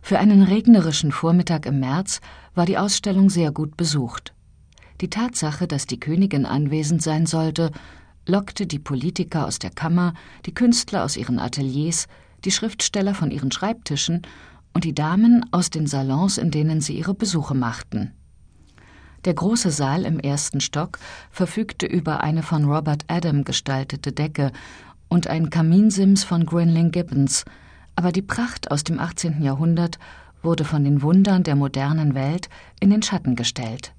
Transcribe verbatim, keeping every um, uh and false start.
Für einen regnerischen Vormittag im März war die Ausstellung sehr gut besucht. Die Tatsache, dass die Königin anwesend sein sollte, lockte die Politiker aus der Kammer, die Künstler aus ihren Ateliers, die Schriftsteller von ihren Schreibtischen und die Damen aus den Salons, in denen sie ihre Besuche machten. Der große Saal im ersten Stock verfügte über eine von Robert Adam gestaltete Decke und ein Kaminsims von Grinling Gibbons, aber die Pracht aus dem achtzehnten Jahrhundert wurde von den Wundern der modernen Welt in den Schatten gestellt.